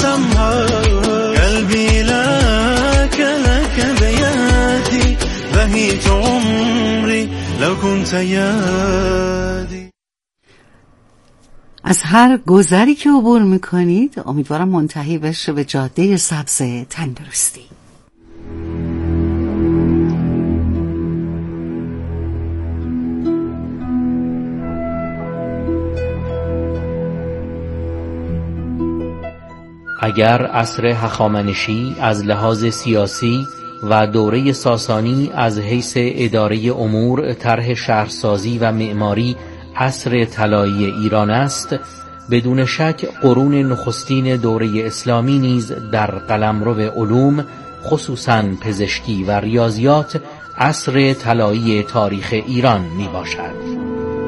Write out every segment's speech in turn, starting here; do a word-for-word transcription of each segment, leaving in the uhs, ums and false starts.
عالمها قلبي لك لك بيدي بهيت عمري لو كنت يدي. از هر گذری که عبور میکنید امیدوارم منتهی بشه به جاده سبز تندرستی. اگر عصر هخامنشی از لحاظ سیاسی و دوره ساسانی از حیث اداره امور، طرح شهرسازی و معماری عصر طلایی ایران است، بدون شک قرون نخستین دوره اسلامی نیز در قلمرو علوم خصوصاً پزشکی و ریاضیات عصر طلایی تاریخ ایران می باشد.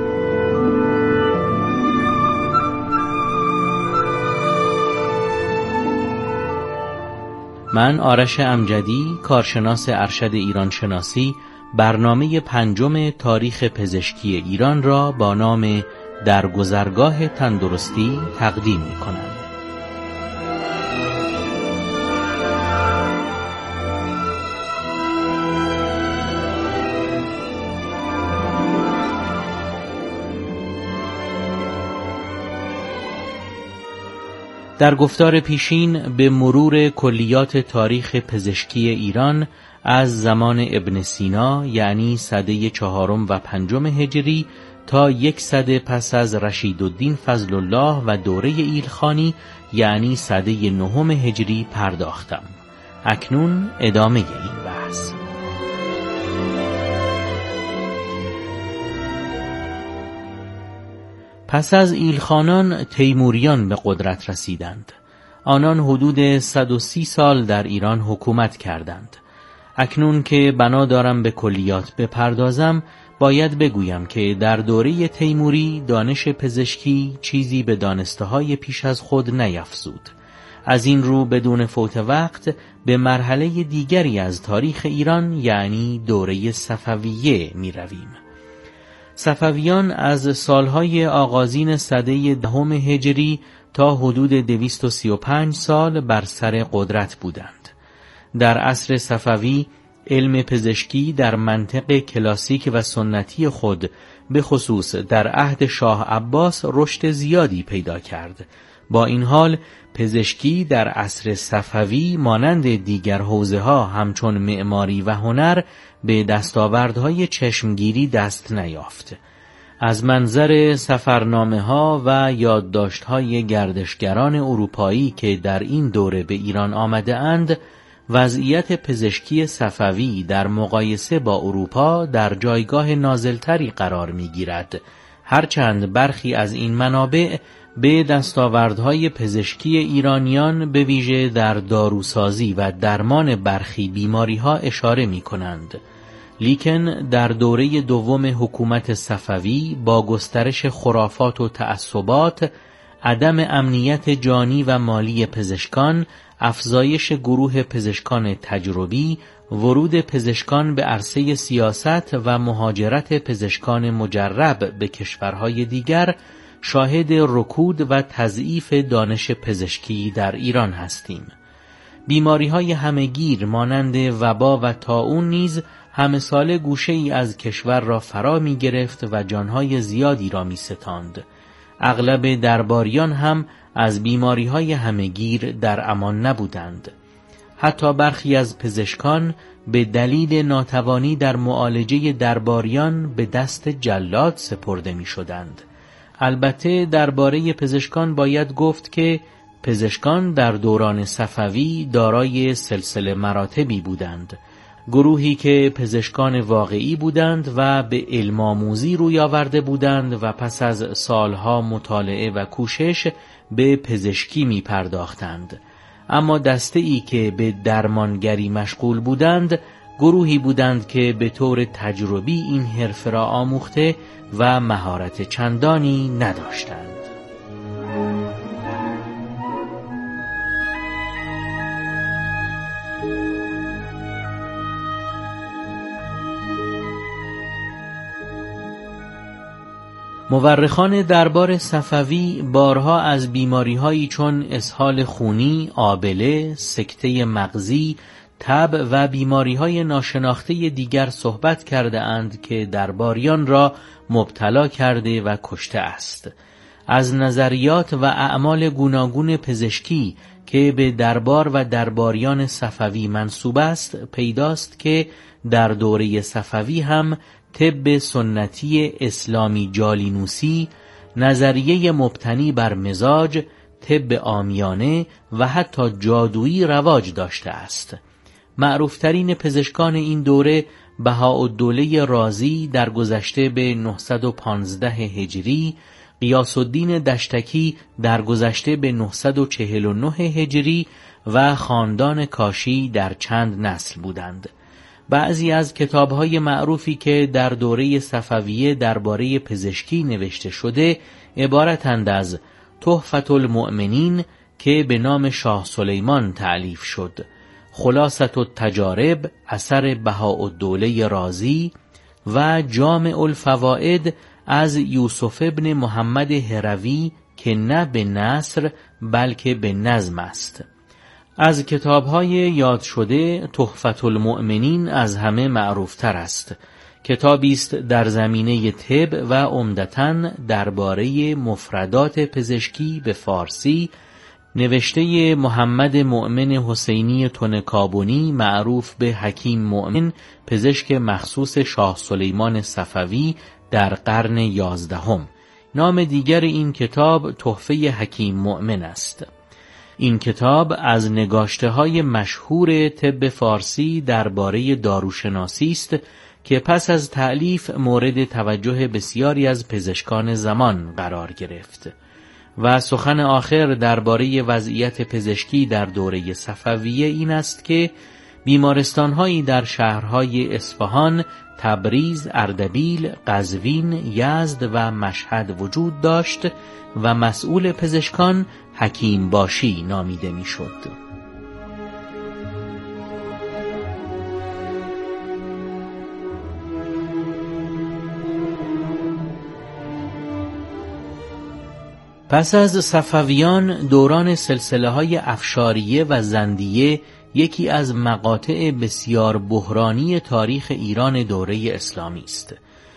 من آرش امجدی، کارشناس ارشد ایران شناسی، برنامه پنجم تاریخ پزشکی ایران را با نام در گذرگاه تندرستی تقدیم می کنم. در گفتار پیشین به مرور کلیات تاریخ پزشکی ایران از زمان ابن سینا یعنی سده چهارم و پنجم هجری تا یک سده پس از رشیدالدین فضل الله و دوره ایلخانی یعنی سده نهم هجری پرداختم. اکنون ادامه این بحث. پس از ایلخانان تیموریان به قدرت رسیدند. آنان حدود صد و سی سال در ایران حکومت کردند. اکنون که بنا دارم به کلیات بپردازم، باید بگویم که در دوره تیموری دانش پزشکی چیزی به دانسته‌های پیش از خود نیفزود. از این رو بدون فوت وقت به مرحله دیگری از تاریخ ایران یعنی دوره صفویه می رویم. صفویان از سالهای آغازین سده دهم هجری تا حدود دویست و سی و پنج سال بر سر قدرت بودند. در عصر صفوی علم پزشکی در منطق کلاسیک و سنتی خود به خصوص در عهد شاه عباس رشد زیادی پیدا کرد. با این حال پزشکی در عصر صفوی مانند دیگر حوزه‌ها همچون معماری و هنر به دستاوردهای چشمگیری دست نیافت. از منظر سفرنامه‌ها و یادداشت‌های گردشگران اروپایی که در این دوره به ایران آمده اند، وضعیت پزشکی صفوی در مقایسه با اروپا در جایگاه نازلتری قرار می‌گیرد، هرچند برخی از این منابع به دستاوردهای پزشکی ایرانیان به ویژه در داروسازی و درمان برخی بیماری‌ها اشاره می‌کنند. لیکن در دوره دوم حکومت صفوی با گسترش خرافات و تعصبات، عدم امنیت جانی و مالی پزشکان، افزایش گروه پزشکان تجربی، ورود پزشکان به عرصه سیاست و مهاجرت پزشکان مجرب به کشورهای دیگر، شاهد رکود و تضعیف دانش پزشکی در ایران هستیم. بیماری‌های همه‌گیر مانند وبا و طاعون نیز همه ساله گوشه ای از کشور را فرا می گرفت و جانهای زیادی را می ستاند. اغلب درباریان هم از بیماری‌های همه‌گیر در امان نبودند. حتی برخی از پزشکان به دلیل ناتوانی در معالجه درباریان به دست جلاد سپرده می شدند. البته درباره پزشکان باید گفت که پزشکان در دوران صفوی دارای سلسله مراتبی بودند. گروهی که پزشکان واقعی بودند و به علم آموزی روی آورده بودند و پس از سالها مطالعه و کوشش به پزشکی می پرداختند. اما دسته‌ای که به درمانگری مشغول بودند، گروهی بودند که به طور تجربی این حرفه را آموخته و مهارت چندانی نداشتند. مورخان دربار صفوی بارها از بیماری‌هایی چون اسهال خونی، آبله، سکته مغزی، تب و بیماری‌های ناشناخته دیگر صحبت کرده اند که درباریان را مبتلا کرده و کشته است. از نظریات و اعمال گوناگون پزشکی که به دربار و درباریان صفوی منسوب است پیداست که در دوره صفوی هم طب سنتی اسلامی جالینوسی، نظریه مبتنی بر مزاج، طب عامیانه و حتی جادویی رواج داشته است. معروفترین پزشکان این دوره بهاءالدوله رازی در گذشته به نهصد و پانزده هجری، غیاث الدین دشتکی در گذشته به نهصد و چهل و نه هجری و خاندان کاشی در چند نسل بودند. بعضی از کتاب‌های معروفی که در دوره صفویه درباره پزشکی نوشته شده عبارتند از تحفة المؤمنین که به نام شاه سلیمان تألیف شد، خلاصة التجارب اثر بهاءالدوله رازی و جامع الفوائد از یوسف ابن محمد هروی که نه به نثر بلکه به نظم است. از کتاب‌های یاد شده تحفة المؤمنین از همه معروفتر است. کتابی است در زمینه طب و عمدتاً درباره مفردات پزشکی به فارسی، نوشته محمد مؤمن حسینی تنکابنی معروف به حکیم مؤمن، پزشک مخصوص شاه سلیمان صفوی در قرن یازدهم. نام دیگر این کتاب تحفه حکیم مؤمن است. این کتاب از نگاشته‌های مشهور طب فارسی درباره داروشناسی است که پس از تألیف مورد توجه بسیاری از پزشکان زمان قرار گرفت. و سخن آخر درباره وضعیت پزشکی در دوره صفویه این است که بیمارستان‌هایی در شهرهای اصفهان، تبریز، اردبیل، قزوین، یزد و مشهد وجود داشت و مسئول پزشکان حکیم باشی نامیده می‌شد. پس از صفویان دوران سلسله‌های افشاریه و زندیه یکی از مقاطع بسیار بحرانی تاریخ ایران دوره اسلامی است.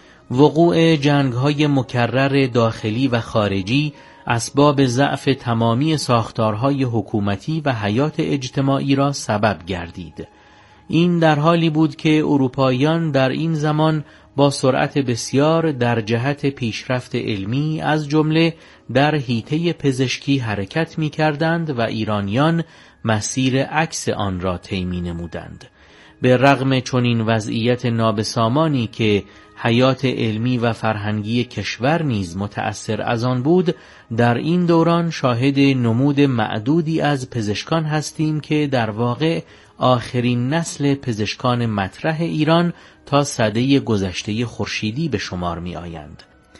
وقوع جنگ‌های مکرر داخلی و خارجی اسباب ضعف تمامی ساختارهای حکومتی و حیات اجتماعی را سبب گردید. این در حالی بود که اروپاییان در این زمان با سرعت بسیار در جهت پیشرفت علمی از جمله در حیطه پزشکی حرکت می کردند و ایرانیان مسیر عکس آن را طی می نمودند. به رغم چنین وضعیت نابسامانی که حیات علمی و فرهنگی کشور نیز متأثر از آن بود، در این دوران شاهد نمود معدودی از پزشکان هستیم که در واقع آخرین نسل پزشکان مطرح ایران تا سده گذشته خورشیدی به شمار می آیند.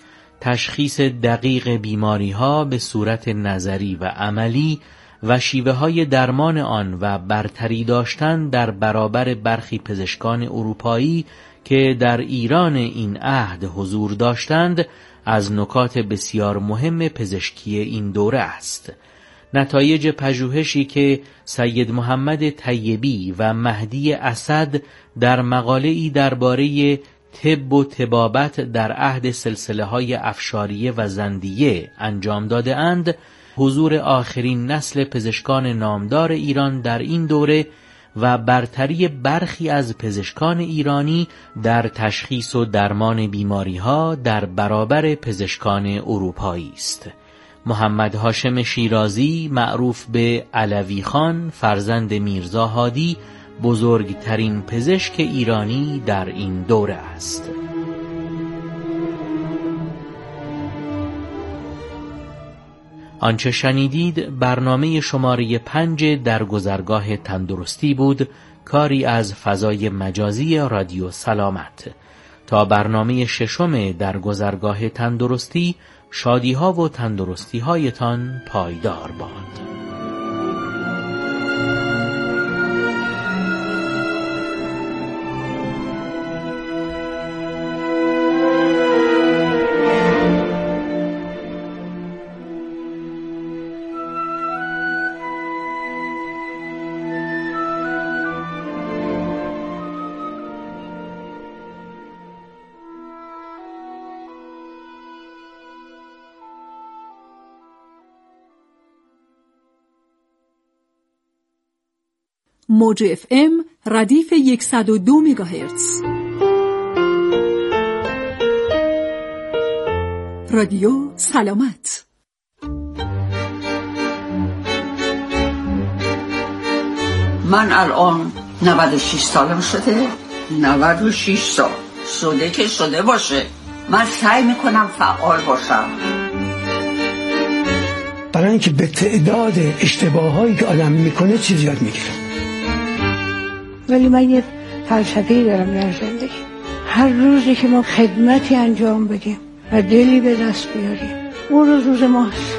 تشخیص دقیق بیماری ها به صورت نظری و عملی و شیوه های درمان آن و برتری داشتن در برابر برخی پزشکان اروپایی که در ایران این عهد حضور داشتند از نکات بسیار مهم پزشکی این دوره است. نتایج پژوهشی که سید محمد طیبی و مهدی اسد در مقاله‌ای درباره طب و طبابت در عهد سلسله‌های افشاریه و زندیه انجام داده اند، حضور آخرین نسل پزشکان نامدار ایران در این دوره و برتری برخی از پزشکان ایرانی در تشخیص و درمان بیماری‌ها در برابر پزشکان اروپایی است. محمد هاشم شیرازی معروف به علوی خان فرزند میرزا هادی بزرگترین پزشک ایرانی در این دوره است. آنچه شنیدید برنامه شماره پنج در گذرگاه تندرستی بود، کاری از فضای مجازی رادیو سلامت. تا برنامه ششم در گذرگاه تندرستی، شادی ها و تندرستی هایتان پایدار باد. موج اف ام ردیف صد و دو مگاهرتز. رادیو سلامت. من الان نود و شش سالم شده. نود و شش سال شده که شده باشه. من سعی میکنم فعال باشم، برای اینکه به تعداد اشتباهایی که آدم میکنه چیز یاد میگیره. ولی من یه فلسفه‌ای دارم در زندگی. هر روزی که ما خدمتی انجام بدیم و دلی به دست بیاریم، اون روز روز ماست.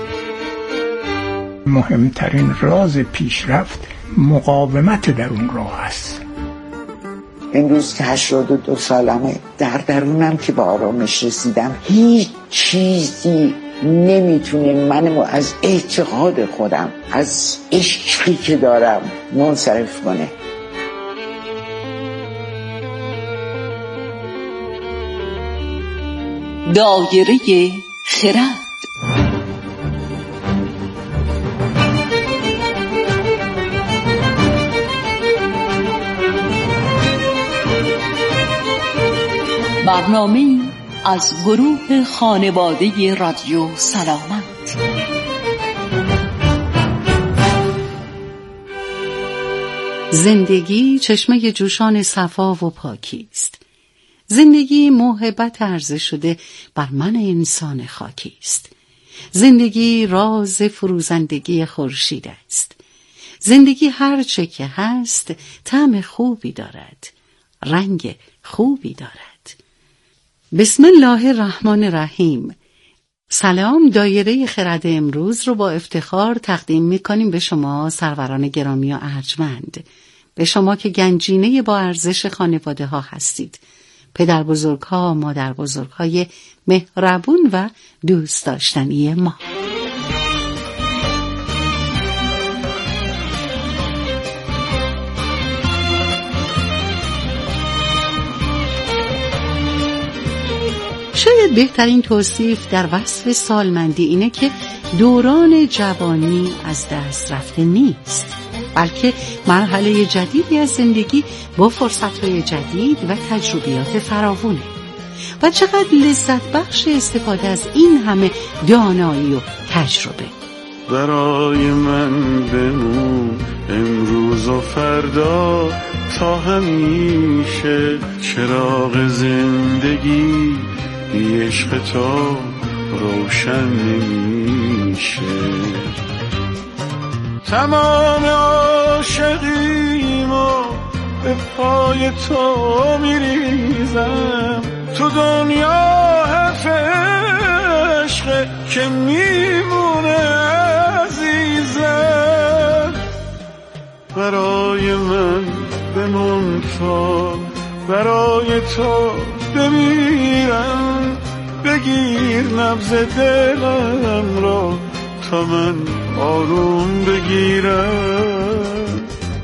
مهمترین راز پیشرفت مقاومت در اون راه است. این روز که هشتاد و دو سالمه، در درونم که به آرامش رسیدم، هیچ چیزی نمیتونه منو از اعتقاد خودم، از عشقی که دارم منصرف کنه. دایره خرد. برنامه از گروه خانواده رادیو سلامت. زندگی چشمه جوشان صفا و پاکی است. زندگی موهبت عرضه شده بر من انسان خاکی است. زندگی راز فروزندگی خورشید است. زندگی هر چه که هست طعم خوبی دارد، رنگ خوبی دارد. بسم الله الرحمن الرحیم. سلام. دایره خرد امروز رو با افتخار تقدیم می‌کنیم به شما سروران گرامی و ارجمند، به شما که گنجینه با ارزش خانواده ها هستید، پدر بزرگ ها، مادر بزرگ های مهربون و دوست داشتنی ما. شاید بهترین توصیف در وصف سالمندی اینه که دوران جوانی از دست رفته نیست، بلکه مرحله جدیدی از زندگی با فرصت‌های جدید و تجربیات فراوونه و چقدر لذت بخش استفاده از این همه دانایی و تجربه. برای من بمون امروز و فردا تا همیشه، چراغ زندگی بی عشق تو روشن نمیشه. تمام عاشقیمو به پای تو میریزم، تو دنیا حرف عشق که میمونه عزیزم. برای من بمون تا برای تو بمیرم، بگیر نبض دلم را تا من آروم بگیرم.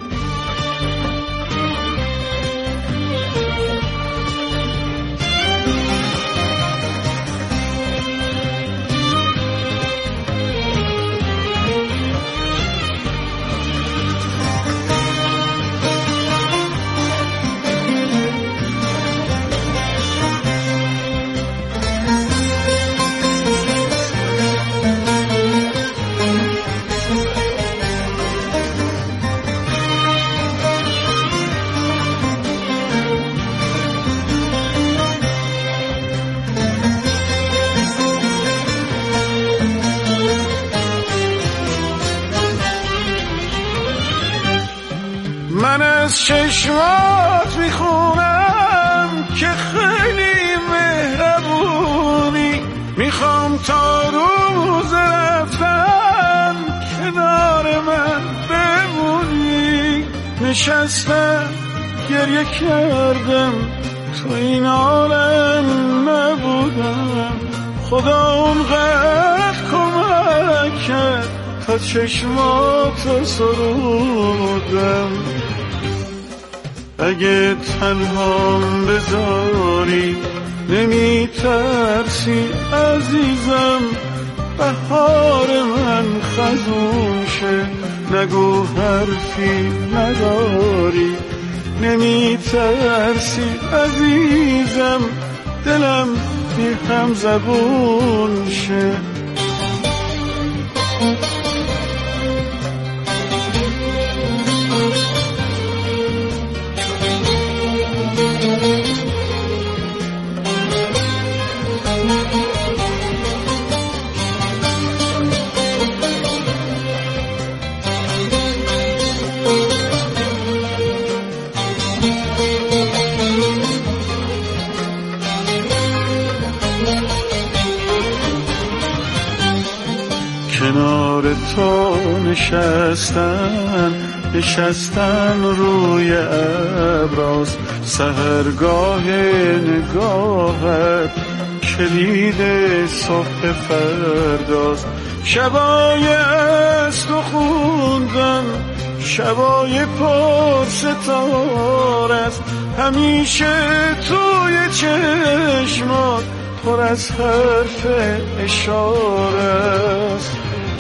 من از چشمات میخونم که خیلی مهربونی، میخوام تا روز رفتن کنار من بمونی. نشستم گریه کردم تو این عالم نبودم، خدا اونقدر کمک کرد تا چشماتو سرودم. اگه تنهام بذاری نمی ترسی عزیزم، بهار من خزون شه، نگو حرفی نداری، نمی ترسی عزیزم، دلم بی هم زبون شه. کنار تو نشستن نشستن روی ابراز، سحرگاه نگاهت کلید صبح فرداست. شبای از تو خوندن شبای پر ستاره است، همیشه توی چشمات پر از حرف اشاره است.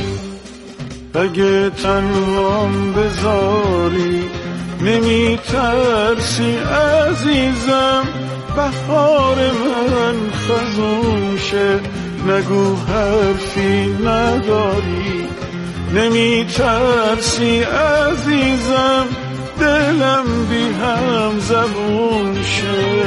اگه تنهام بذاری نمی ترسی عزیزم، بهار من خزون شه، نگو حرفی نداری، نمی ترسی عزیزم، دلم بی هم زبون شه.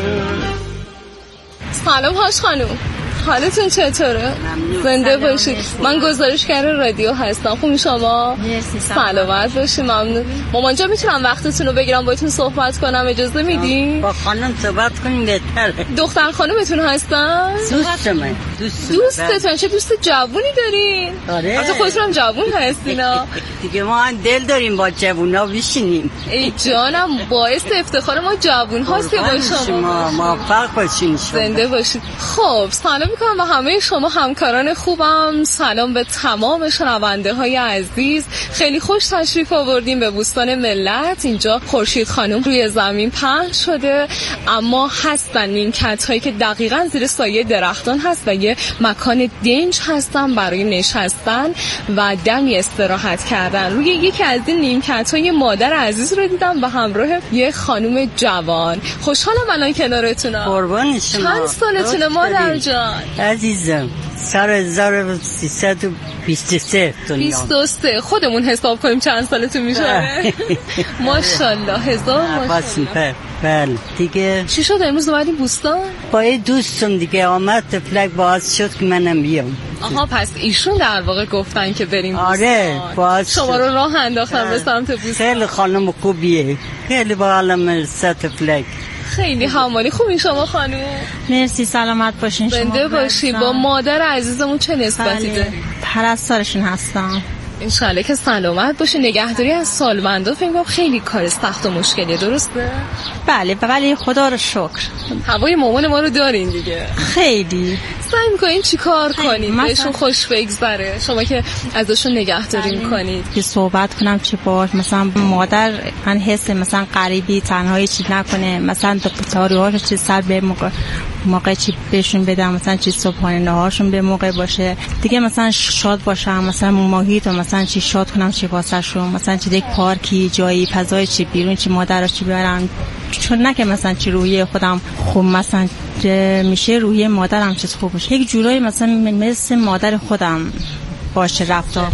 سلام هاش خانم، حالتون چطوره؟ زنده باشید. من گزارشگر رادیو هستم. خوبی شما؟ مرسی. سلامت باشید. ممنون. مامان جان میتونم وقتتون رو بگیرم باهاتون صحبت کنم؟ اجازه میدین؟ با خانم صحبت کنیم بهتره. دختر خانمتون هستن؟ دوستمه. دوست دوستتون چه دوست جوونی دارین؟ آره. البته خودتون هم جوون هستینا. دیگه ما هم دل داریم با جوونا بشینیم. ای جانم، باعث افتخار ما جوون هستی با شما. موفق باشین. زنده باشید. خب سلام میکنم به همه شما همکاران خوبم. سلام به تمام شنونده های عزیز. خیلی خوش تشریف آوردیم به بوستان ملت. اینجا خورشید خانم روی زمین پهن شده، اما هستن نیمکت هایی که دقیقاً زیر سایه درختان هست و یه مکان دنج هستن برای نشستن و دمی استراحت کردن. روی یکی از این نیمکت های مادر عزیز رو دیدم و همراه یه خانم جوان. خوشحالم الان کنارتونم. قربان شما. چند سالتونه مادر جان؟ عزیزم سال هزار و سیصد و بیست و سه دنیا. بیست و سه. خودمون حساب کنیم چند سالتون میشه. ماشاءالله. هزار ماشاءالله. بله دیگه چی شد امروز اومدیم بوستان؟ با یه دوستم دیگه آمد تفلک باعث شد که منم بیام. آها، پس ایشون در واقع گفتن که بریم بوستان. آره باعث شما رو راه انداختن به سمت بوستان. خیلی خانم خوبیه، خیلی با عالم تفلک. خیلی حمالی. خوبی شما خانم؟ مرسی. سلامت باشین. شما زنده باشی. با مادر عزیزمون چه نسبتی داری؟ پرستارشون هستم. انشالله که سلامت باشه. نگهداری از سالمندا فکر کنم خیلی کار سخت و مشکلیه، درسته؟ بله ولی خدا رو شکر هوای مامان ما رو دارین دیگه. خیلی سعی می‌کنین چیکار کنین بهشون خوش بگذره، شما که ازشون نگهداری می‌کنید؟ که صحبت کنم چه باش، مثلا مادر من حس مثلا غریبی تنهایی چی نکنه، مثلا تاریخش چه سر به موقع موقع چی بهشون بدم، مثلا چی صبحانه نهارشون به موقع باشه دیگه، مثلا شاد باشم، مثلا محیط و مثلا چی شاد کنم چی واسهشون، مثلا چی یک پارکی جایی فضای چی بیرون چی مادرش چی بیارم، چون نه که مثلا چی روحیه خودم خوب مثلا میشه روحیه مادرم چیز خوب باشه، یک جورایی مثلا مثل مادر خودم باشه رفتار.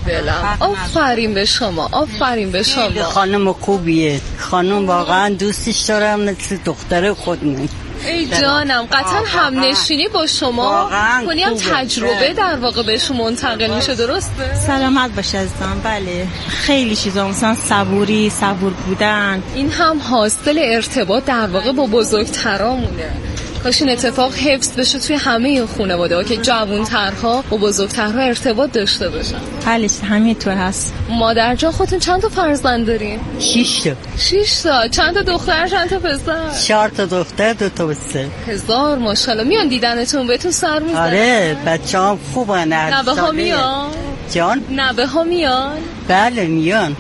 آفرین به شما، آفرین به شما. خانم خوبیه، خانم واقعا دوستش دارم مثل دختر خودم. ای جانم، قطعا هم نشینی با شما کنی هم تجربه در واقع بهشون منتقل میشه، درسته؟ سلامت باشه عزیزم. بله خیلی چیزا، مثلا صبوری، صبور بودن، این هم حاصل ارتباط در واقع با بزرگترامونه. کاش این اتفاق حفظ بشه توی همه خانواده ها که جوان‌ترها با بزرگترها ارتباط داشته باشن. بله همینطور هست. مادر جان خودتون چند تا فرزند دارین؟ شش تا. شش تا. چند تا دختر چند تا پسر؟ چهار تا دختر دو تا پسر. هزار ماشاءالله. میان دیدنتون بهتون سر میزنن؟ آره بچه‌ام خوبن. نوه ها میان؟ جان؟ نوه ها میان؟ بله میان.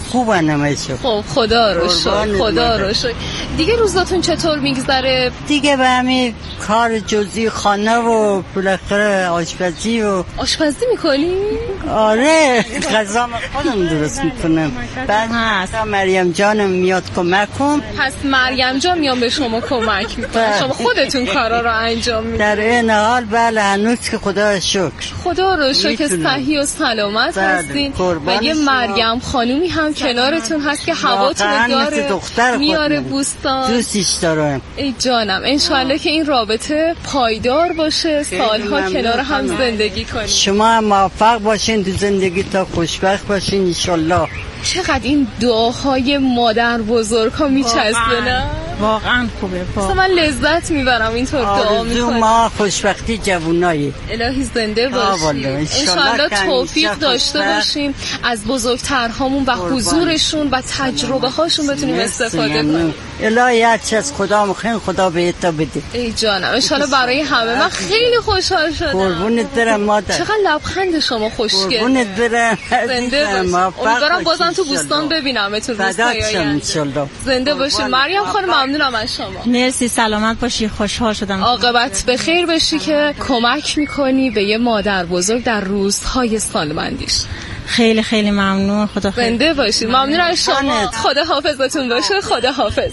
خوبن همشون. خب خدا رو شکر، خدا رو شکر. دیگه روزاتون چطور میگذره؟ دیگه به همین کار جزئی خانه و بالاخره آشپزی و آشپزی میکنی؟ آره غذا خودم درست میکنم. بعد هست مریم جانم میاد کمک کن. پس مریم جان میام به شما کمک میکنه، شما خودتون کارا رو انجام میدید؟ در این حال بله هنوز که خدا شکر، خدا رو شکر صحیح و سلامت هستین و یه مریم خانومی هم کنارتون هست که هواتون داره میاره بوستان. دوستش دارم. ای جانم انشالله که این رابطه پایدار باشه، سالها کنار هم زندگی کنید. شما هم موفق باشین تو زندگی تا خوشبخت باشین انشالله. چقدر این دعاهای مادر بزرگ ها میچسبه نه؟ واقعا خوبه. مثلا من لذت میبرم اینطور دعا میکنم. ما خوشبختی جوونایی. الهی زنده باشیم، انشالله توفیق داشته باشیم از بزرگترهامون و حضورشون و تجربه هاشون بتونیم استفاده کنیم. الهی هرچی از خدا مخین خدا بهت بده. ای جانم انشالله برای همه. من خیلی خوشحال شدم. قربونت برم مادر. چقدر لبخند شما خوشگله. قربونت برم. زنده باشیم. امیدوارم بازم تو بوستان ببینمتون روزهای آینده. زنده باشیم. مریم خانم ممنونم از شما. مرسی، سلامت باشی، خوشحال شدم. عاقبت به خیر بشی که کمک میکنی به یه مادر بزرگ در روزهای سالمندیش. خیلی خیلی ممنون. خدا خیر. زنده باشی. ممنون از شما. خدا حافظتون باشه. خدا حافظ.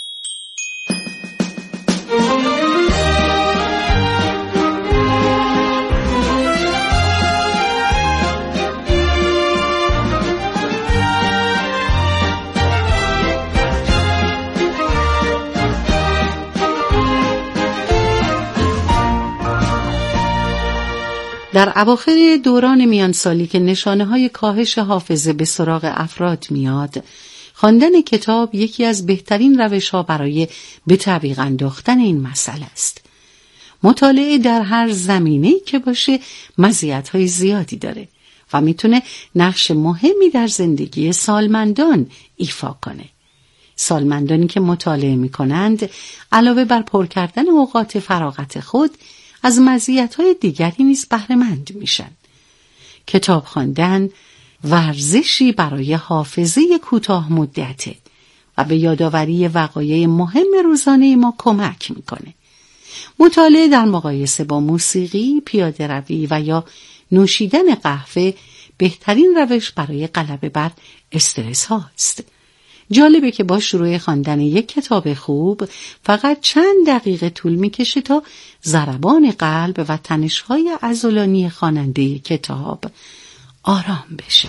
در اواخر دوران میانسالی که نشانه‌های کاهش حافظه به سراغ افراد میاد، خواندن کتاب یکی از بهترین روش‌ها برای به تعویق انداختن این مسئله است. مطالعه در هر زمینه‌ای که باشه مزیت‌های زیادی داره و میتونه نقش مهمی در زندگی سالمندان ایفا کنه. سالمندانی که مطالعه میکنند علاوه بر پر کردن اوقات فراغت خود از مزیت‌های دیگری نیز بهره مند میشن. کتاب خواندن ورزشی برای حافظه کوتاه مدته و به یادآوری وقایع مهم روزانه ما کمک میکنه. مطالعه در مقایسه با موسیقی، پیاده روی و یا نوشیدن قهوه بهترین روش برای غلبه بر استرس هاست. جالبه که با شروع خواندن یک کتاب خوب فقط چند دقیقه طول میکشه تا ضربان قلب و تنش‌های عضلانی خواننده کتاب آرام بشه.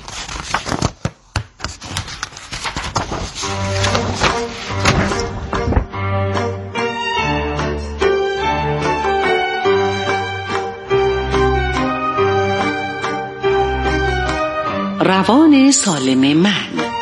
روان سالم من.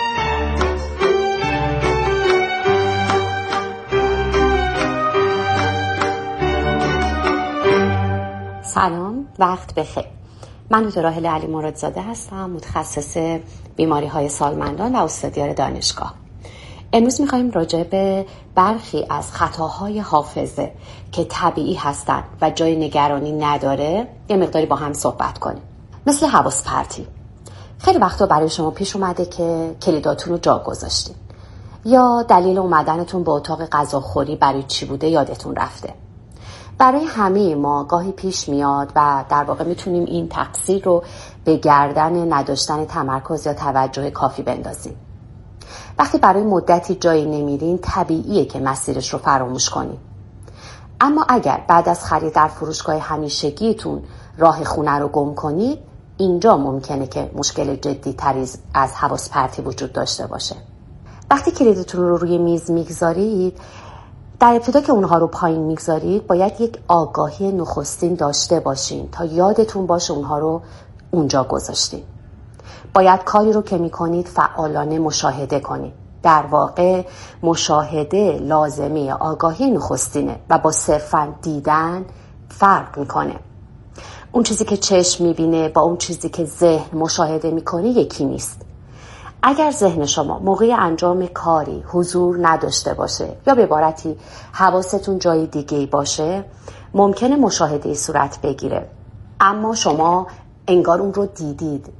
سلام، وقت بخیر. من دکتر راحله علی مرادزاده هستم، متخصص بیماری های سالمندان و استادیار دانشگاه. امروز میخوایم راجع به برخی از خطاهای حافظه که طبیعی هستند و جای نگرانی نداره یه مقداری با هم صحبت کنیم. مثل حواس پرتی. خیلی وقتا برای شما پیش اومده که کلیداتون رو جا گذاشتین یا دلیل اومدنتون به اتاق غذاخوری برای چی بوده یادتون رفته. برای همه ما گاهی پیش میاد و در واقع میتونیم این تقصیر رو به گردن نداشتن تمرکز یا توجه کافی بندازیم. وقتی برای مدتی جایی نمیرین طبیعیه که مسیرش رو فراموش کنیم. اما اگر بعد از خرید در فروشگاه همیشگیتون راه خونه رو گم کنید، اینجا ممکنه که مشکل جدی تری از حواس پرتی وجود داشته باشه. وقتی کلیدتون رو روی میز میگذارید، در ابتدا که اونها رو پایین میگذارید باید یک آگاهی نخستین داشته باشین تا یادتون باشه اونها رو اونجا گذاشتین. باید کاری رو که میکنید فعالانه مشاهده کنید. در واقع مشاهده لازمه آگاهی نخستینه و با صرفاً دیدن فرق میکنه. اون چیزی که چشم میبینه با اون چیزی که ذهن مشاهده میکنه یکی نیست. اگر ذهن شما موقع انجام کاری حضور نداشته باشه یا به عبارتی حواستون جای دیگه‌ای باشه، ممکنه مشاهده صورت بگیره، اما شما انگار اون رو دیدید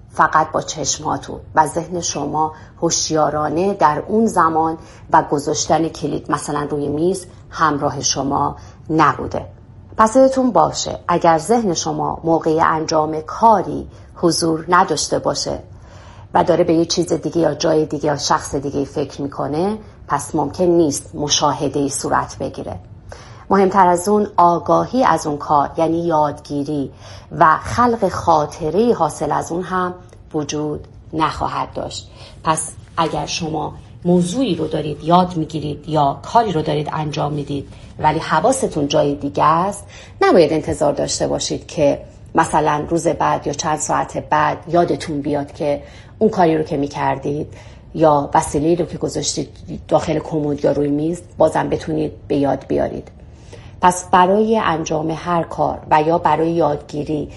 فقط با چشماتون و ذهن شما هوشیارانه در اون زمان و گذاشتن کلید مثلا روی میز همراه شما نبوده. پس یادتون باشه اگر ذهن شما موقع انجام کاری حضور نداشته باشه و داره به یه چیز دیگه یا جای دیگه یا شخص دیگه فکر میکنه، پس ممکن نیست مشاهده‌ای صورت بگیره. مهمتر از اون آگاهی از اون کار، یعنی یادگیری و خلق خاطره حاصل از اون هم وجود نخواهد داشت. پس اگر شما موضوعی رو دارید یاد میگیرید یا کاری رو دارید انجام میدید ولی حواستون جای دیگه است، نباید انتظار داشته باشید که مثلا روز بعد یا چند ساعت بعد یادتون بیاد که اون کاری رو که میکردید یا وسیله‌ای رو که گذاشتید داخل کمد یا روی میز بازم بتونید به یاد بیارید. پس برای انجام هر کار و یا برای یادگیری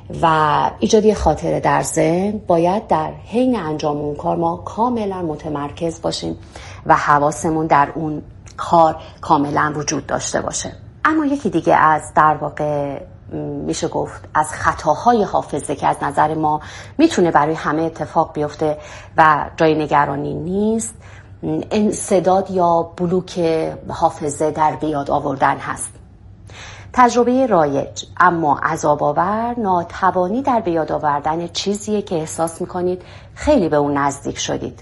و ایجاد خاطره در ذهن باید در حین انجام اون کار ما کاملا متمرکز باشیم و حواسمون در اون کار کاملا وجود داشته باشه. اما یکی دیگه از در واقع میشه گفت از خطاهای حافظه که از نظر ما میتونه برای همه اتفاق بیفته و جای نگرانی نیست، انسداد یا بلوک حافظه در به یاد آوردن هست. تجربه رایج اما عذاب‌آور ناتوانی در به یاد آوردن چیزیه که احساس میکنید خیلی به اون نزدیک شدید.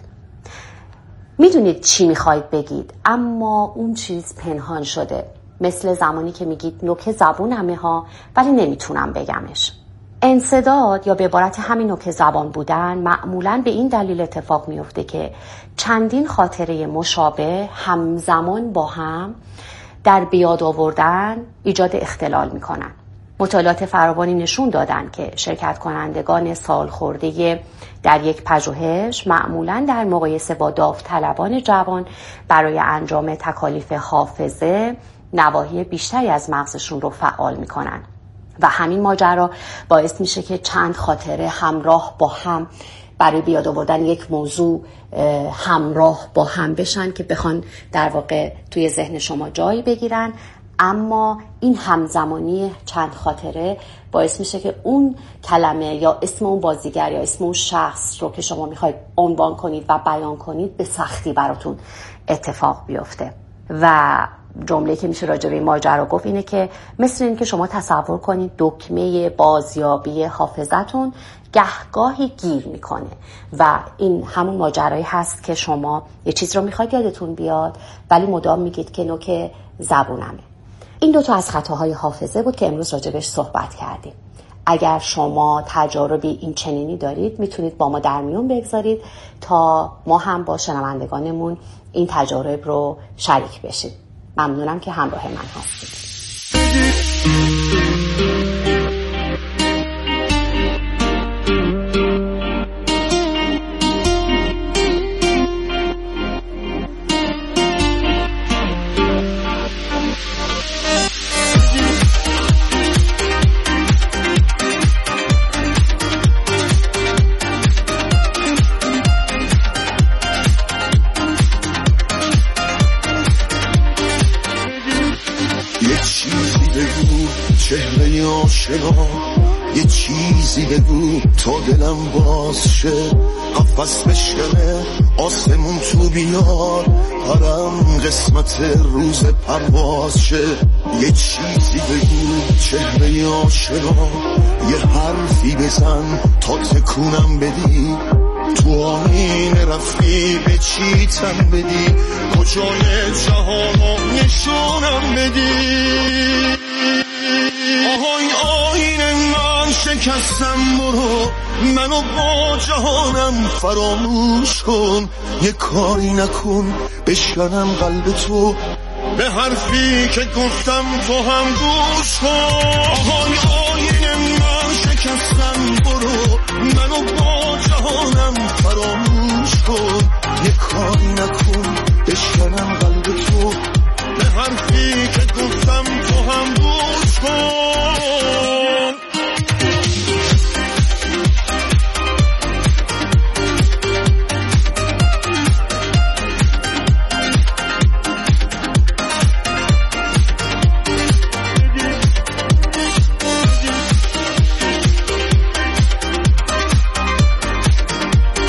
میدونید چی میخواید بگید اما اون چیز پنهان شده، مثل زمانی که میگید نوک زبونمه ها ولی نمیتونم بگمش. انسداد یا به عبارت همین نوک زبان بودن معمولاً به این دلیل اتفاق میفته که چندین خاطره مشابه همزمان با هم در بیاد آوردن ایجاد اختلال میکنن. مطالعات فراوانی نشون دادن که شرکت کنندگان سالخورده در یک پژوهش معمولاً در مقایسه با داوطلبان جوان برای انجام تکالیف حافظه نواحی بیشتری از مغزشون رو فعال میکنن و همین ماجرا باعث میشه که چند خاطره همراه با هم برای بیاد آوردن یک موضوع همراه با هم بشن که بخوان در واقع توی ذهن شما جای بگیرن، اما این همزمانی چند خاطره باعث میشه که اون کلمه یا اسم اون بازیگر یا اسم اون شخص رو که شما میخواید عنوان کنید و بیان کنید به سختی براتون اتفاق بیفته. و جمله که میشه راجع به این ماجرا گفت اینه که مثل این که شما تصور کنید دکمه بازیابی حافظتون گهگاهی گیر میکنه و این همون ماجرایی هست که شما یه چیز رو میخواید یادتون بیاد ولی مدام میگید که نوک زبونمه. این دوتا از خطاهای حافظه بود که امروز راجبش صحبت کردیم. اگر شما تجاربی این چنینی دارید میتونید با ما در میون بگذارید تا ما هم با شنوندگانمون این تجارب رو شریک بشید. ممنونم که همراه من هستید. چهره آشنا یه چیزی بگو تا دلم باز شه، قفص بشکنه آسمون تو بیار پرم قسمت روز پرواز شه. یه چیزی بگو چهره آشنا یه حرفی بزن تا تکونم بدی، تو آینه رفتی به چی تن بدی، کجای جهانو نشونم بدی. آهای آینه من شکستم برو، منو با جهانم فراموش کن، یه کاری نکن بشکنم قلب تو، به حرفی که گفتم تو هم گوش کن. آهای آینه من شکستم برو، منو با